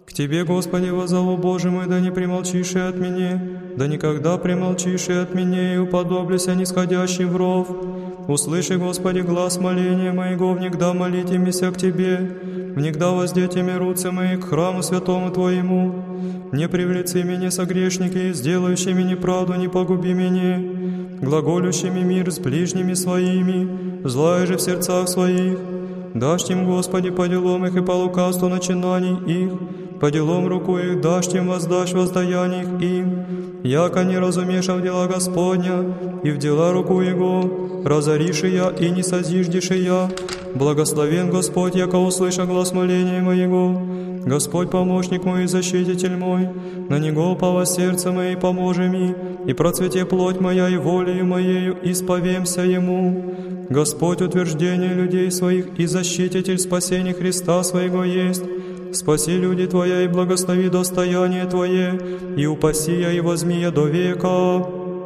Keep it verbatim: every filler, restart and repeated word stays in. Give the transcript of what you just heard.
К Тебе, Господи, воззову, Боже мой, да не примолчишь и от меня, да никогда примолчишь и от меня, и уподоблюся нисходящий в ров. Услыши, Господи, глаз моления моего, внегда молите мися к Тебе, внегда воздетими руцы мои к храму святому Твоему. Не привлеци меня согрешники, сделающими неправду, не погуби меня, глаголющими мир с ближними своими, злая же в сердцах своих. Дашь им, Господи, по делам их и по лукавству начинаний их, по делам руку их дашь им, воздашь воздаяние их им, яко не разумеша в дела Господня, и в дела руку Его, разоришь я и не созиждешь я. Благословен Господь, яко услыша глаз моления моего. Господь помощник мой и защититель мой, на Него упало сердце мое и поможи ми, и процвете плоть моя и волею моею исповемся Ему. Господь утверждение людей своих и защититель спасения Христа своего есть. Спаси люди Твоя и благослови достояние Твое, и упаси я и возьми я до века.